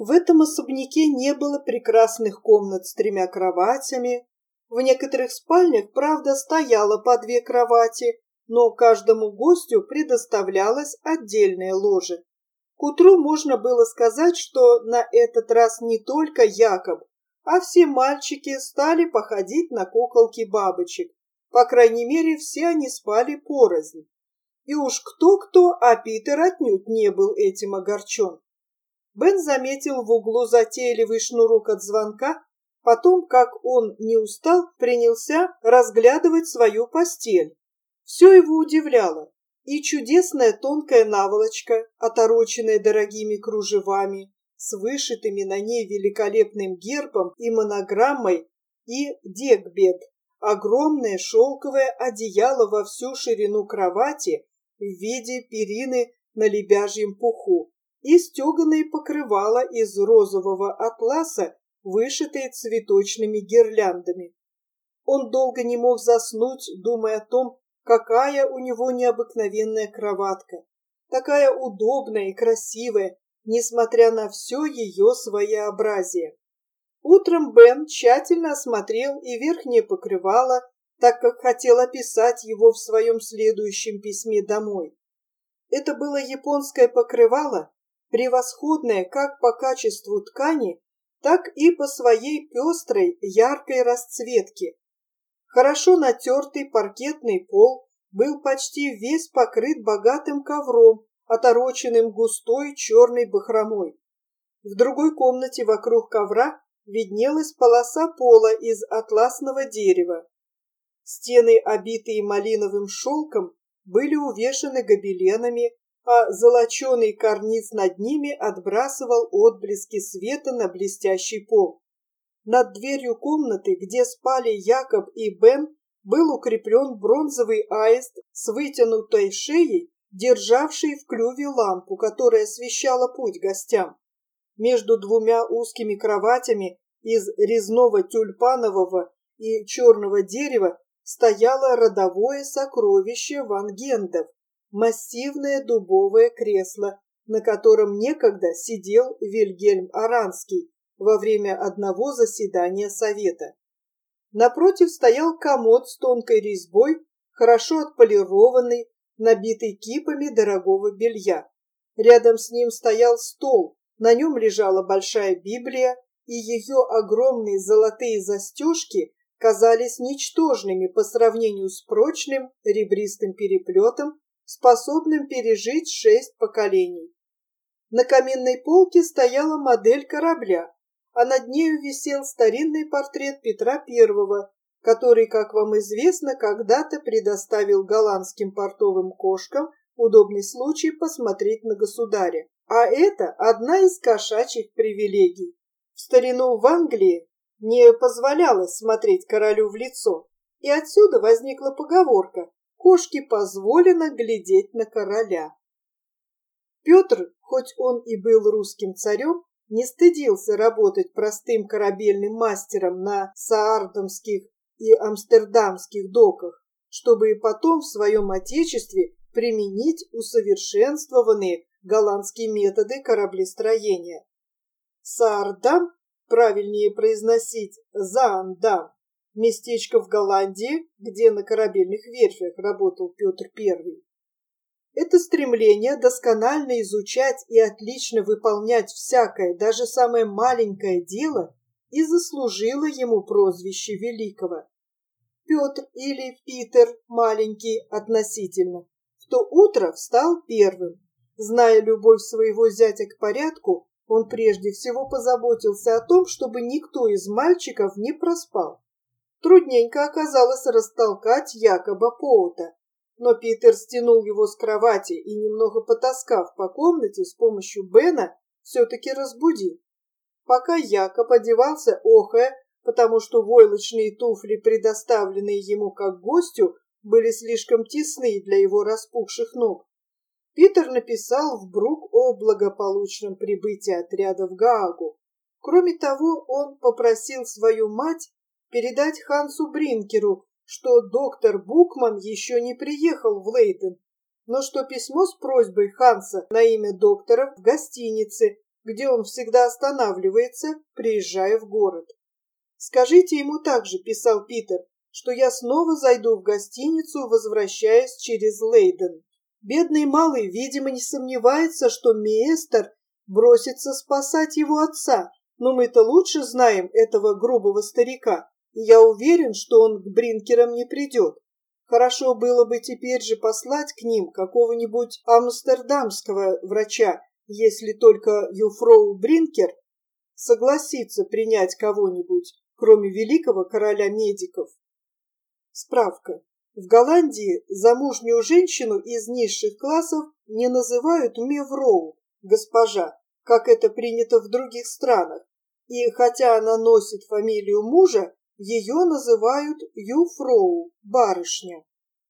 В этом особняке не было прекрасных комнат с 3 кроватями. В некоторых спальнях, правда, стояло по 2 кровати, но каждому гостю предоставлялось отдельное ложе. К утру можно было сказать, что на этот раз не только Якоб, а все мальчики стали походить на куколки-бабочек. По крайней мере, все они спали порознь. И уж кто-кто, а Питер отнюдь не был этим огорчен. Бен заметил в углу затейливый шнурок от звонка, потом, как он не устал, принялся разглядывать свою постель. Все его удивляло. И чудесная тонкая наволочка, отороченная дорогими кружевами, с вышитыми на ней великолепным гербом и монограммой, и декбед, огромное шелковое одеяло во всю ширину кровати в виде перины на лебяжьем пуху и стеганые покрывала из розового атласа, вышитые цветочными гирляндами. Он долго не мог заснуть, думая о том, какая у него необыкновенная кроватка, такая удобная и красивая, несмотря на все ее своеобразие. Утром Бен тщательно осмотрел и верхнее покрывало, так как хотел описать его в своем следующем письме домой. Это было японское покрывало, превосходное как по качеству ткани, так и по своей пестрой, яркой расцветке. Хорошо натертый паркетный пол был почти весь покрыт богатым ковром, отороченным густой черной бахромой. В другой комнате вокруг ковра виднелась полоса пола из атласного дерева. Стены, обитые малиновым шелком, были увешаны гобеленами, а золоченый карниз над ними отбрасывал отблески света на блестящий пол. Над дверью комнаты, где спали Якоб и Бен, был укреплен бронзовый аист с вытянутой шеей, державший в клюве лампу, которая освещала путь гостям. Между 2 узкими кроватями из резного тюльпанового и черного дерева стояло родовое сокровище вангендов, массивное дубовое кресло, на котором некогда сидел Вильгельм Аранский во время одного заседания совета. Напротив стоял комод с тонкой резьбой, хорошо отполированный, набитый кипами дорогого белья. Рядом с ним стоял стол, на нем лежала большая Библия, и ее огромные золотые застежки казались ничтожными по сравнению с прочным ребристым переплетом, способным пережить 6 поколений. На каминной полке стояла модель корабля, а над нею висел старинный портрет Петра I, который, как вам известно, когда-то предоставил голландским портовым кошкам удобный случай посмотреть на государя. А это одна из кошачьих привилегий. В старину в Англии не позволялось смотреть королю в лицо, и отсюда возникла поговорка «кошке позволено глядеть на короля». Петр, хоть он и был русским царем, не стыдился работать простым корабельным мастером на саардамских и амстердамских доках, чтобы потом в своем отечестве применить усовершенствованные голландские методы кораблестроения. Саардам, правильнее произносить Заандам, местечко в Голландии, где на корабельных верфях работал Петр I. Это стремление досконально изучать и отлично выполнять всякое, даже самое маленькое дело, и заслужило ему прозвище Великого. Петр или Питер, маленький относительно, в то утро встал первым. Зная любовь своего зятя к порядку, он прежде всего позаботился о том, чтобы никто из мальчиков не проспал. Трудненько оказалось растолкать Якоба Поута, но Питер стянул его с кровати и, немного потаскав по комнате с помощью Бена, все-таки разбудил. Пока Якоб одевался, охая, потому что войлочные туфли, предоставленные ему как гостю, были слишком тесны для его распухших ног, Питер написал в Брук о благополучном прибытии отряда в Гаагу. Кроме того, он попросил свою мать передать Хансу Бринкеру, что доктор Букман еще не приехал в Лейден, но что письмо с просьбой Ханса на имя доктора в гостинице где он всегда останавливается, приезжая в город. «Скажите ему также», — писал Питер, «что я снова зайду в гостиницу, возвращаясь через Лейден». Бедный малый, видимо, не сомневается, что Меестер бросится спасать его отца, но мы-то лучше знаем этого грубого старика, и я уверен, что он к Бринкерам не придет. Хорошо было бы теперь же послать к ним какого-нибудь амстердамского врача, если только Юфроу Бринкер согласится принять кого-нибудь, кроме великого короля медиков. Справка. В Голландии замужнюю женщину из низших классов не называют мевроу, госпожа, как это принято в других странах, и хотя она носит фамилию мужа, ее называют юфроу, барышня.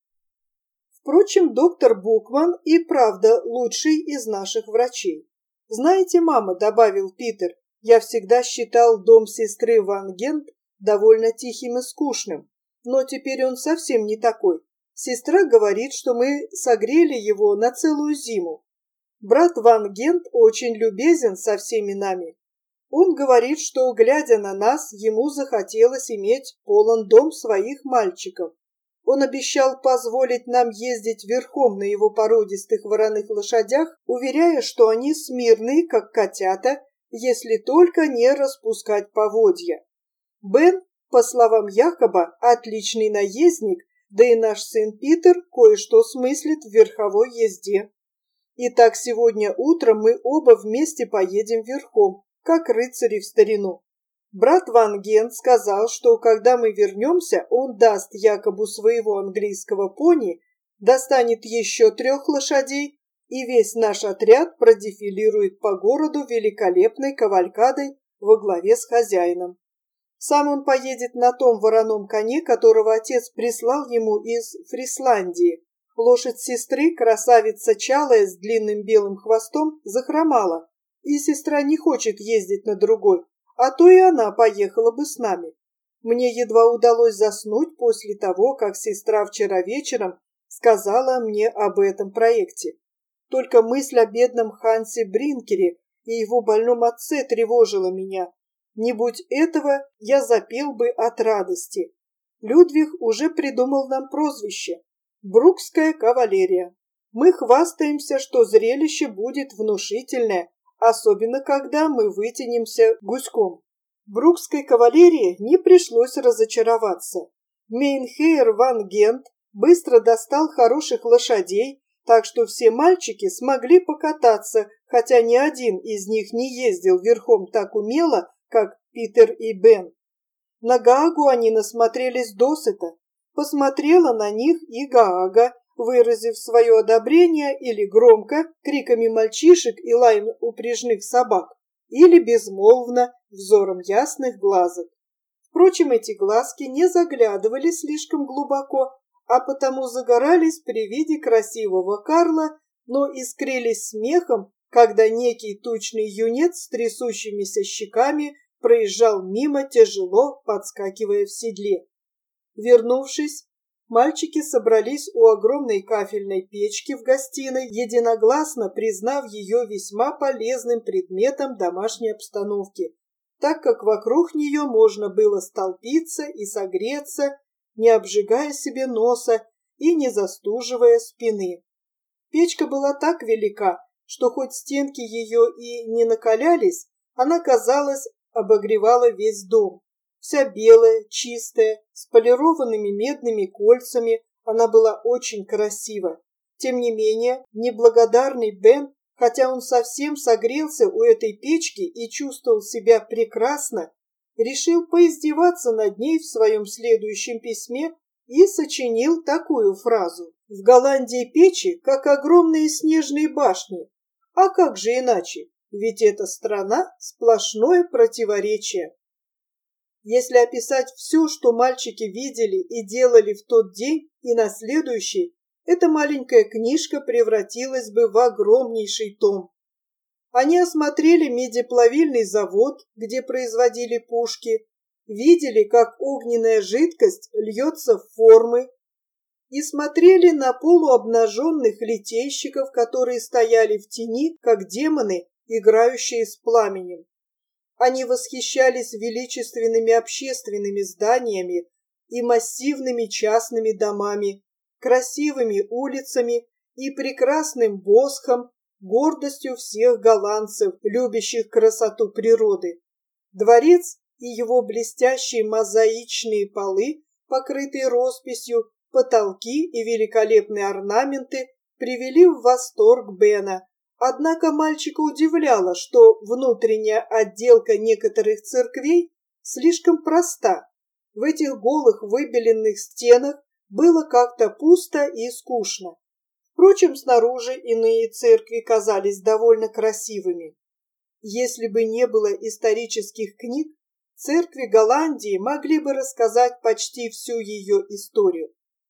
Впрочем, доктор Букман и правда лучший из наших врачей. «Знаете, мама», — добавил Питер, — «я всегда считал дом сестры Ван Гент довольно тихим и скучным, но теперь он совсем не такой. Сестра говорит, что мы согрели его на целую зиму. Брат Ван Гент очень любезен со всеми нами. Он говорит, что, глядя на нас, ему захотелось иметь полон дом своих мальчиков. Он обещал позволить нам ездить верхом на его породистых вороных лошадях, уверяя, что они смирные, как котята, если только не распускать поводья. Бен, по словам Якоба, отличный наездник, да и наш сын Питер кое-что смыслит в верховой езде. Итак, сегодня утром мы оба вместе поедем верхом, как рыцари в старину. Брат Ван Гент сказал, что когда мы вернемся, он даст Якобу своего английского пони, достанет еще 3 лошадей, и весь наш отряд продефилирует по городу великолепной кавалькадой во главе с хозяином. Сам он поедет на том вороном коне, которого отец прислал ему из Фрисландии. Лошадь сестры, красавица чалая с длинным белым хвостом, захромала, и сестра не хочет ездить на другой, а то и она поехала бы с нами. Мне едва удалось заснуть после того, как сестра вчера вечером сказала мне об этом проекте. Только мысль о бедном Хансе Бринкере и его больном отце тревожила меня. Не будь этого, я запел бы от радости. Людвиг уже придумал нам прозвище – Брукская кавалерия. Мы хвастаемся, что зрелище будет внушительное, особенно когда мы вытянемся гуськом. Брукской кавалерии не пришлось разочароваться. Мейнхейр Ван Гент быстро достал хороших лошадей, так что все мальчики смогли покататься, хотя ни один из них не ездил верхом так умело, как Питер и Бен. На Гаагу они насмотрелись досыта. Посмотрела на них и Гаага, выразив свое одобрение или громко, криками мальчишек и лаем упряжных собак, или безмолвно, взором ясных глазок. Впрочем, эти глазки не заглядывали слишком глубоко, а потому загорались при виде красивого Карла, но искрились смехом, когда некий тучный юнец с трясущимися щеками проезжал мимо, тяжело подскакивая в седле. Вернувшись, мальчики собрались у огромной кафельной печки в гостиной, единогласно признав ее весьма полезным предметом домашней обстановки, так как вокруг нее можно было столпиться и согреться, не обжигая себе носа и не застуживая спины. Печка была так велика, что хоть стенки ее и не накалялись, она, казалось, обогревала весь дом. Вся белая, чистая, с полированными медными кольцами, она была очень красива. Тем не менее, неблагодарный Бен, хотя он совсем согрелся у этой печки и чувствовал себя прекрасно, решил поиздеваться над ней в своем следующем письме и сочинил такую фразу: «В Голландии печи, как огромные снежные башни. А как же иначе? Ведь эта страна — сплошное противоречие». Если описать все, что мальчики видели и делали в тот день и на следующий, эта маленькая книжка превратилась бы в огромнейший том. Они осмотрели медиплавильный завод, где производили пушки, видели, как огненная жидкость льется в формы, и смотрели на полуобнаженных литейщиков, которые стояли в тени, как демоны, играющие с пламенем. Они восхищались величественными общественными зданиями и массивными частными домами, красивыми улицами и прекрасным Босхом, гордостью всех голландцев, любящих красоту природы. Дворец и его блестящие мозаичные полы, покрытые росписью, потолки и великолепные орнаменты привели в восторг Бена. Однако мальчика удивляло, что внутренняя отделка некоторых церквей слишком проста. В этих голых выбеленных стенах было как-то пусто и скучно. Впрочем, снаружи иные церкви казались довольно красивыми. Если бы не было исторических книг, церкви Голландии могли бы рассказать почти всю ее историю.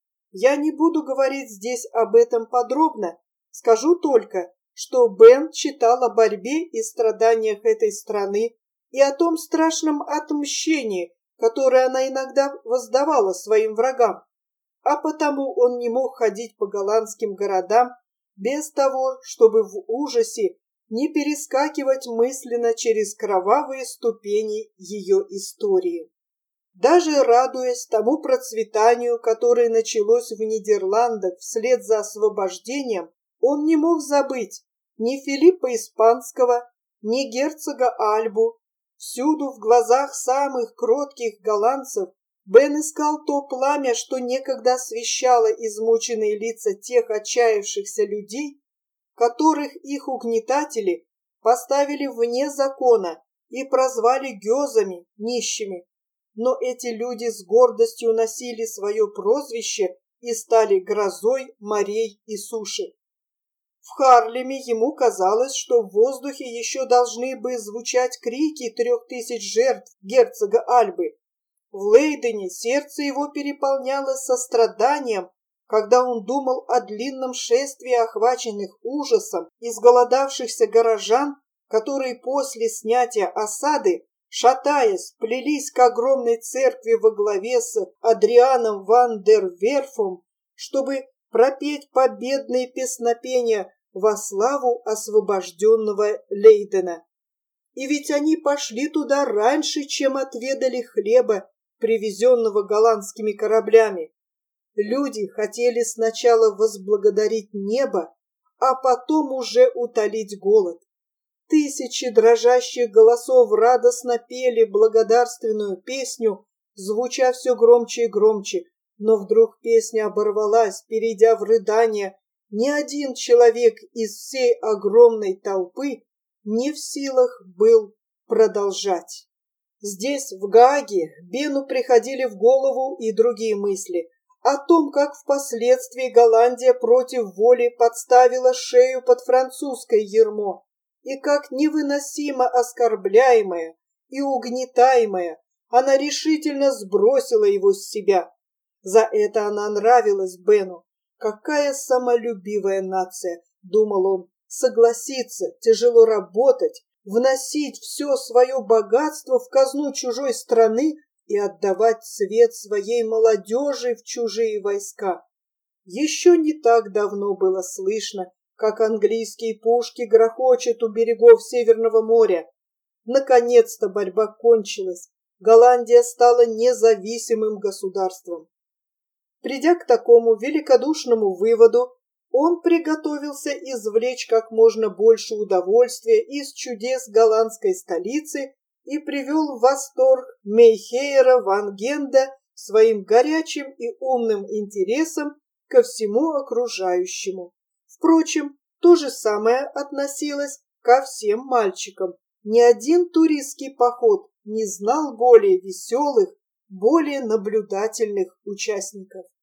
Я не буду говорить здесь об этом подробно, скажу только, что Бен читал о борьбе и страданиях этой страны и о том страшном отмщении, которое она иногда воздавала своим врагам, а потому он не мог ходить по голландским городам без того, чтобы в ужасе не перескакивать мысленно через кровавые ступени ее истории. Даже радуясь тому процветанию, которое началось в Нидерландах вслед за освобождением, он не мог забыть ни Филиппа Испанского, ни герцога Альбу. Всюду в глазах самых кротких голландцев Бен искал то пламя, что некогда освещало измученные лица тех отчаявшихся людей, которых их угнетатели поставили вне закона и прозвали гёзами, нищими. Но эти люди с гордостью носили свое прозвище и стали грозой морей и суши. В Харлеме ему казалось, что в воздухе еще должны бы звучать крики 3000 жертв герцога Альбы. В Лейдене сердце его переполнялось состраданием, когда он думал о длинном шествии охваченных ужасом изголодавшихся горожан, которые после снятия осады, шатаясь, плелись к огромной церкви во главе с Адрианом ван дер Верфом, чтобы пропеть победные песнопения во славу освобожденного Лейдена. И ведь они пошли туда раньше, чем отведали хлеба, привезенного голландскими кораблями. Люди хотели сначала возблагодарить небо, а потом уже утолить голод. Тысячи дрожащих голосов радостно пели благодарственную песню, звуча все громче и громче, но вдруг песня оборвалась, перейдя в рыдание. Ни один человек из всей огромной толпы не в силах был продолжать. Здесь, в Гааге, Бену приходили в голову и другие мысли о том, как впоследствии Голландия против воли подставила шею под французское ярмо, и как невыносимо оскорбляемая и угнетаемая она решительно сбросила его с себя. За это она нравилась Бену. Какая самолюбивая нация, думал он, согласиться тяжело работать, вносить все свое богатство в казну чужой страны и отдавать цвет своей молодежи в чужие войска. Еще не так давно было слышно, как английские пушки грохочут у берегов Северного моря. Наконец-то борьба кончилась. Голландия стала независимым государством. Придя к такому великодушному выводу, он приготовился извлечь как можно больше удовольствия из чудес голландской столицы и привел в восторг Мейхейера ван Генда своим горячим и умным интересом ко всему окружающему. Впрочем, то же самое относилось ко всем мальчикам. Ни один туристский поход не знал более веселых, более наблюдательных участников.